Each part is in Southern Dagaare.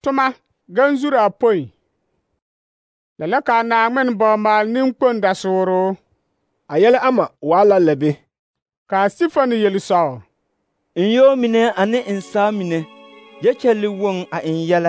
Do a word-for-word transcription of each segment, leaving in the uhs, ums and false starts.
tuma ganzura poi lala ka na men bo mal nin kponda soro ayele ama wala lebe ka Stefan yeli saw in yo mine ane in sa mine ya chali won a in yala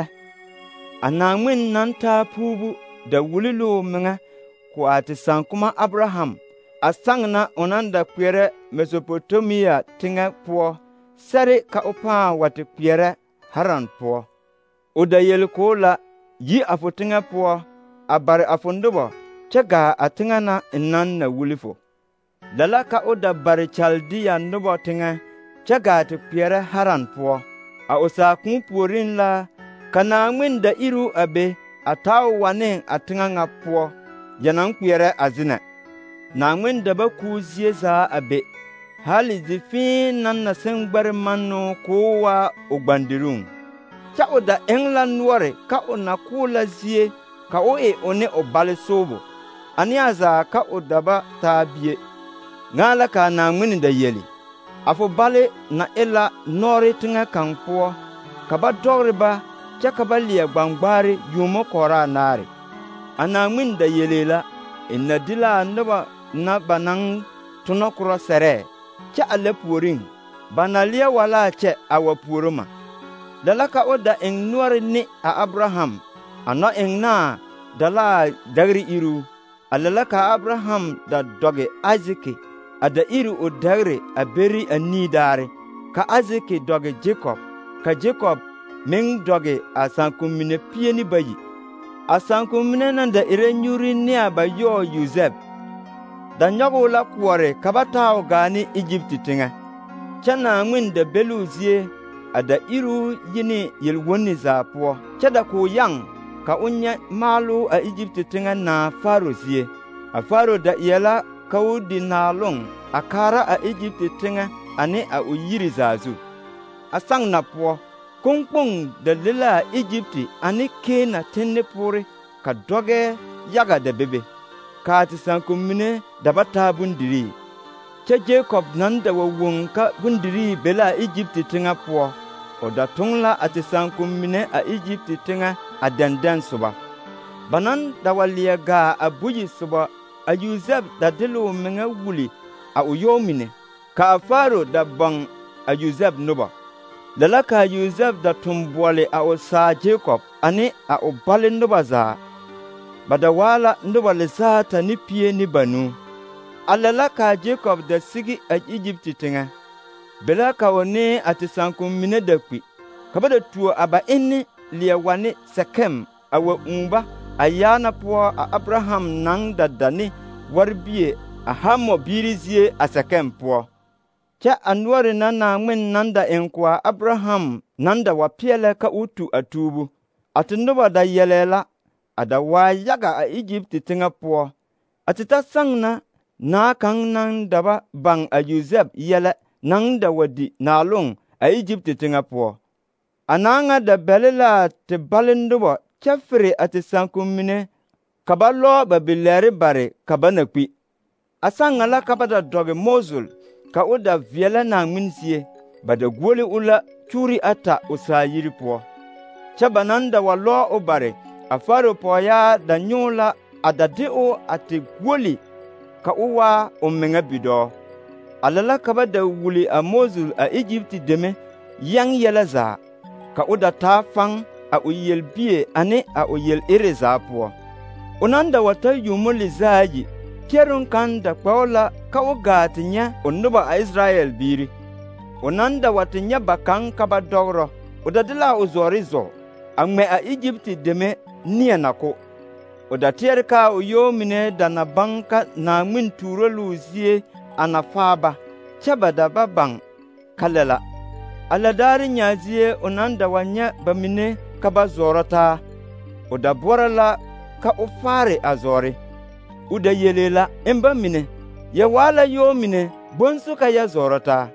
ana men nan ta pubu da wulilo menga ko ati san kuma Abraham asangna onanda kwere Mesopotamia tinga po sare ka opa wati kwere Haran po oda yel ko la yi afotinga po abare afondobo chaga atinga na nan na wulifo dala ka oda bare Chaldia nubo tinga chaga ti kwere Haran po a osa kun puorin la kana ngwen da iru abe ataw wane atinga nga po yanan kwere azina na ngwen da ba ku zie za abe hali zifin nan na sengbar manno kowa ogbandirun cha oda engla nuore ka ona kula zie ka o e one obale sobo ani aza ka odaba tabie ngala ka na ngwen da yeli afo bale na ela nori tinga kanpo ka ba dogre ba cha ka ba lia gbangbare yumo kora nare ana ngwen da yelela inna dila ndoba na banang tunokro sere cha ale puorin banalia wala che awa puoroma dalaka oda eng nuare ni a Abraham ana eng na dala dagri iru alalaka Abraham da doge Aziki ada iru o dagri a beri ani dare ka Aziki doge Jacob ka Jacob meng doge a sankumine pieni bayi a sankumine nanda ire nyuri ni abayo Yosef da nyogo la kuore kabataw gani Egypt tinga chana ngwin da beluzie ada iru yini yelwoni za po chada ko yang ka unya malu a Egypt tinga na Faro zie a Faro da yela kawudi na long akara a Egypt tinga ane a uyiri zazu asang na po kongpong da lila Egypt ane ke na tenne pore ka doge yaga da bebe ka ti sankumine da bata bundiri che Jacob nan da wawun ka bundiri bela Egypt tinga po o da tungla ati sankumine a Egypt tinga a dandan suba banan da waliya ga abuji suba a Yosef da dilo menga wuli a uyomine ka Faro da bang a Yosef nuba lala ka Yosef da tumbwale a osa Jacob ane a obale nuba za bada wala nduba lesata ni pie ni banu alala ka Jacob da sigi a Egypt tinga bela ka woni ati sankum mine da kwi kabada tuo aba enne liya wane Sekem awa umba ayana po a Abraham nang da dani warbie a hamo birizie a Sekem po cha anware na na ngmen nanda enkwa Abraham nanda wa piele ka utu atubu ati nduba da yelela ada wa yaga a Egypt tinga po atita sangna na kan nan daba bang a Yosef yele nan da wadi na long a Egypt tinga po ananga da belela te balendubo chafre ati sankumine kabalo babilere bare kabana kwi asanga la kabada doge Mosul ka oda viela na minsie bada gwole ula churi ata usayiri po chabananda walo obare afaro poya da nyola adadeo ati gwoli ka uwa omenga bido alala kabada wuli a Mosul a Egypt deme yang yelaza ka oda ta fang a uyel bie ane a uyel ereza po onanda wata yumuli zaji kerun kan da kwala ka ogatinya onuba a Israel biri onanda watinya bakang kabadoro odadila uzorizo angme a Egypt deme niya nako oda tierka uyomine dana banka na min turo luzie anafaba chabada babang kalela aladari nyazie onanda wanya bamine kaba zorota oda borala ka ofare azore uda yelela emba mine ya wala yomine bonsu ka ya zorota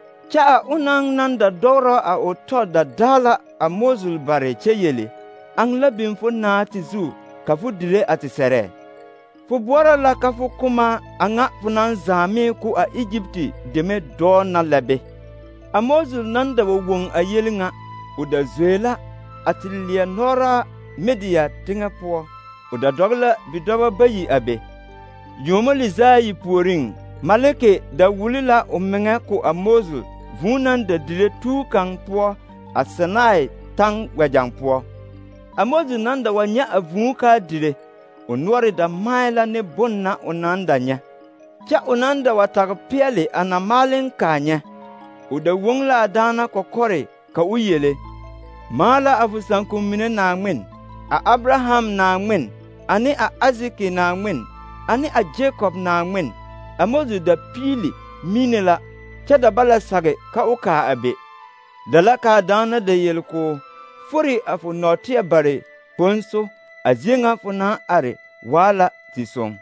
cha unang nanda doro a otoda dala a Mosul bare cheyele ang labin fo na tizu ka fu dire ati sere fu borala ka fu kuma anga funan zame ku a Egypti deme do na labe a Mosul nanda wo won a yelinga uda zwela a te leɛ noɔraa Midiya teŋɛ poɔ. O da dɔg la bidɔbɔ bayi a be. Yoomo lizaayi puoriŋ, maleke da wuli la o meŋɛ ko a Moses vũũ naŋ da dire tuu kaŋ poɔ a Sinai taŋ wɛgyaŋ poɔ. A Moses naŋ da wa nyɛ a vũũ kaa dire, o noɔre da mae la ne bone na o naŋ da nyɛ. Kyɛ o naŋ da wa tage peɛle a namaaleŋ kaa nyɛ. O da woŋ la a daana kɔkɔre ka o yele: maa la a fo sããkom mine Naaŋmen, a Abraham Naaŋmen, ane a Aziki Naaŋmen, ane a Jakob Naaŋmen. A Moses da piili mine la, kyɛ da ba la sage ka o kaa a be. Da la kaa daana da yele k'o fori a fo nɔɔteɛ bare bonso, a zie ŋa fo naŋ are waa la zisoŋ.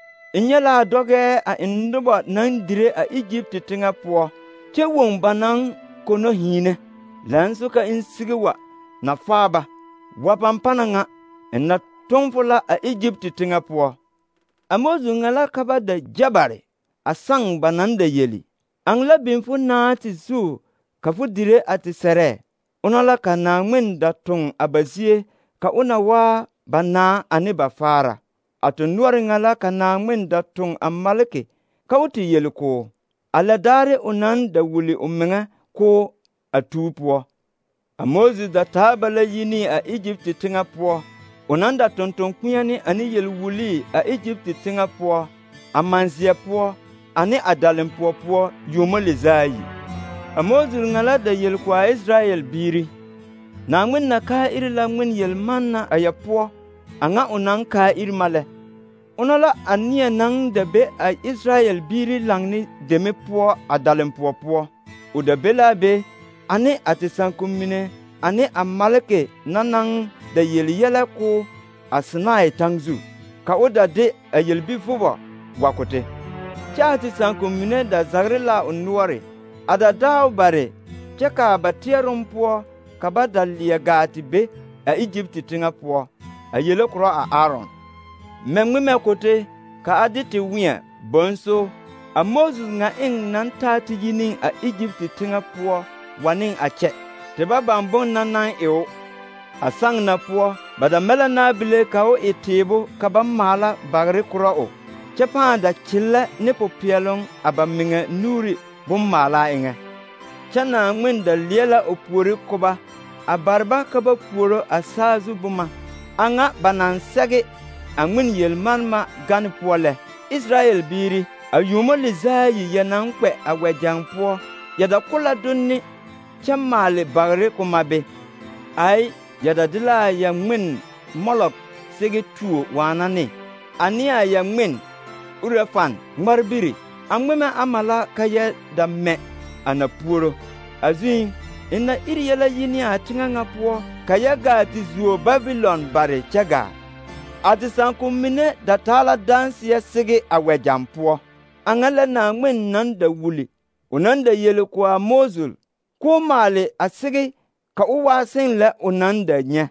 N nyɛ la a dɔgɛɛ a eŋ noba naŋ dire a Egypte teŋɛ poɔ, kyɛ woŋ ba naŋ kono hiine. Lɛn so ka n sige wa na faa ba. Wa pampana ŋa, n na tɔŋ fo la a Egypte teŋɛ poɔ. A Moses ŋa la ka ba da gyɛ bare a saŋ ba naŋ da yeli: aŋ la biŋ fo naa te zu ka fo dire a te sɛrɛ? Ona la ka Naaŋmen da toŋ a ba zie ka o na waa ba naa ane ba faara. A te noɔre ŋa la ka Naaŋmen da toŋ a maleke ka o te yele k'o, a lɛ daare o naŋ da wuli o meŋɛ k'o a tuu poɔ. A Moses da taa ba la yi ne a Egypte teŋɛ poɔ. O naŋ da tonton kpeɛne ane yel-wulii a Egypte teŋɛ poɔ, a manzeɛ poɔ, ane a dalempoɔ poɔ yoomo lizaayi. A Moses ŋa la da yele ko a Israyɛl biiri: Naaŋmen na kaa iri la ŋmen yel-manna a yɛ poɔ, a ŋa o naŋ kaa iri ma lɛ. Ona la a neɛ naŋ da be a Israyɛl biiri laŋne deme poɔ a dalempoɔ poɔ. O da be la a be ane a te sããkom mine ane a maleke na naŋ da yele yɛlɛ ko a Sinai taŋ zu, ka o da de a yel-bi-vobɔ wa ko te. Kyɛ a te sããkom mine da zagre la o noɔre, a da daa o bare, kyɛ kaa ba teɛroŋ poɔ ka ba da leɛ gaa te be a Egypte teŋɛ poɔ, a yele korɔ a Aaron. Mɛ ŋmemɛ ko te ka a de te wẽɛ bonso a Moses ŋa eŋ naŋ taa te yi ne a Egypte teŋɛ poɔ wa ne a kyɛ, te ba baŋ bone na naŋ e o. A saŋ na poɔ, ba da mɛ la naabile ka o e teebo ka ba maala bagre korɔ o, kyɛ pãã da kyellɛ ne popeɛloŋ a ba meŋɛ nuuri bommaalaa eŋɛ. Kyɛ Naaŋmen da leɛ la o puori ko ba, a bare ba ka ba puoro a saazu boma, a ŋa ba naŋ sɛge a ŋmen yel-marema gane poɔ lɛ. Israyɛl biiri, a yoomo lizaayi yɛ naŋ kpɛ a wɛgyaŋ poɔ, yɛ da ko la donne kyɛ maale bagre ko ma be. Ai, yɛ da de la a yɛ ŋmen Molok sege tuo waana ne, ane a yɛ ŋmen Urefan ŋmarbiri. A ŋmemɛ ama la ka yɛ da mɛ a na puoro. A zuŋ, n na iri yɛlɛ yi ne a teŋɛ ŋa poɔ ka yɛ gaa te zuo Babilon bare kyɛ gaa. A te sããkom mine da taa la danseɛ sege a wɛgyaŋ poɔ. A ŋa la Naaŋmen naŋ da wuli, o naŋ da yele ko a Moses k'o maale a sege ka o waa seŋ lɛ o naŋ da nyɛ.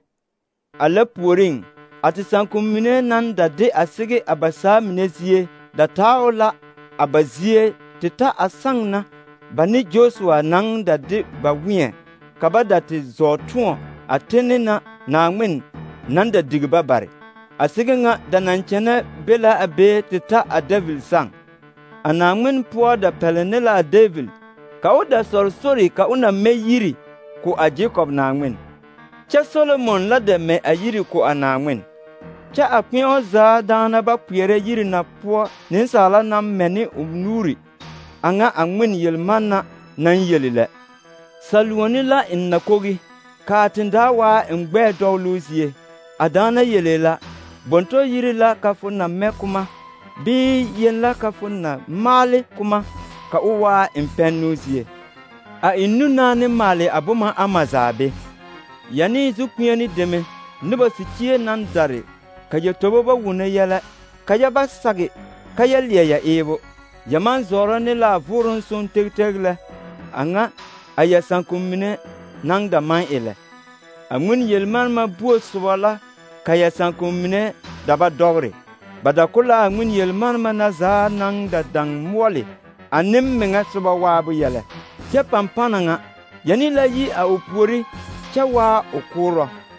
A la puoriŋ, a te sããkom mine naŋ da de a sege a ba saa mine zie da taa o la a ba zie te ta a saŋ na ba ne Josua naŋ da de ba wẽɛ ka ba da te zɔɔ tõɔ a tene na Naaŋmen naŋ da dig ba bare. A sege ŋa da naŋ kyɛnɛ be la a be te ta a Davil saŋ. A Naaŋmen poɔ da pɛle ne la a Davil ka o da sɔre sori ka o na mɛ yiri ko a Jakob Naaŋmen. Kyɛ Solomon la da mɛ a yiri ko a Naaŋmen. Kyɛ a kpẽo zaa daana ba kpeɛrɛ yiri na poɔ nensaala naŋ mɛ ne o nuuri, a ŋa a ŋmen yel-manna naŋ yeli lɛ. Saluoni la n na kogi, kaa tendaa waa n gbɛɛ dɔgloo zie. A daana yelee la: bonto yiri la ka fo na mɛ kuma, bii yen la ka fo na maale kuma ka o waa n pɛnnoo zie. A n nu naane maale a boma ama zaa be. Ya ne zu-kpeɛne deme, noba sikyie naŋ dare, ka yɛ tobo ba wunno yɛlɛ, ka yɛ ba sage, ka yɛ leɛ ya eebo. Ya maŋ zɔɔrɔ ne la a vʋʋroŋ soŋ teg-teg lɛ, a ŋa a yɛ sããkom mine naŋ da maŋ e lɛ. A ŋmen yel-marema buo soba la ka yɛ sããkom mine da ba dɔgre. Ba da ko la a ŋmen yel-marema na zaa naŋ da daŋ moɔle a nemmeŋɛ soba waabo yɛlɛ. Kyɛ pampana ŋa, ya ne la yi a o puori kyɛ waa o koorɔ.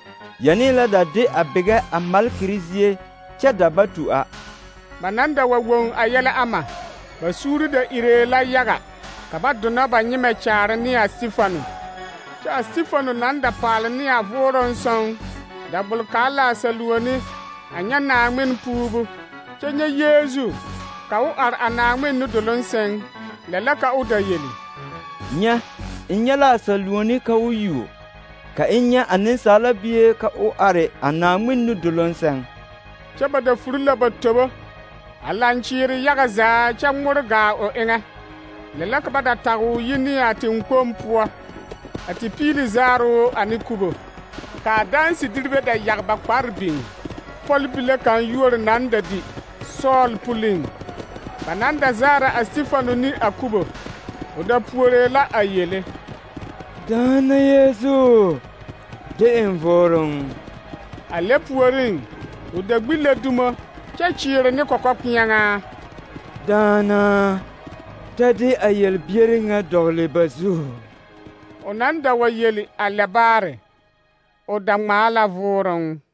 ya ne la da de a bege a malkiri zie kyɛ da ba tu a. Ba nan da wa woŋ a yɛlɛ ama, ba suuri da iree la yaga, ka ba donna ba nyemɛ kyaare ne a Stifano. Kyɛ a Stifano nan da paale ne a vooroŋ sɔŋ, da bulkaa la a saluoni, a nyɛ Naaŋmen puubu, kyɛ nyɛ Yeezu, ka o are a Naaŋmen nudoloŋ sɛŋ, lɛ la ka o da yeli: Nyɛ, n nyɛ la a saluoni ka o yuo, ka n nyɛ a Nensaala Bie ka o are a Naaŋmen nudoloŋ sɛŋ. Kyɛ ba da furi la ba tobo, a lankyeere yaga zaa kyɛ ŋmore gaa o eŋɛ. Lɛ la ka ba da tage o yi ne a teŋkpoŋ poɔ, a te piili zaaroo ane kubo. Ka a daansidiribe da yage ba kpare biŋ, pɔlbile kaŋ yuori naŋ da di Sɔɔl puliŋ. Ba nan da zaara a Stifano ne a kubo, o da puoree la a yele: Daana Yeezu, de eŋ vooroŋ. A lɛ puoriŋ, o da gbi la dumo, kyɛ kyeere ne kɔkɔkpeɛŋaa: Daana, ta de a yelbiere ŋa dɔgele ba zu. O nan da wa yeli a lɛ baare, o da ŋmaa la vooroŋ.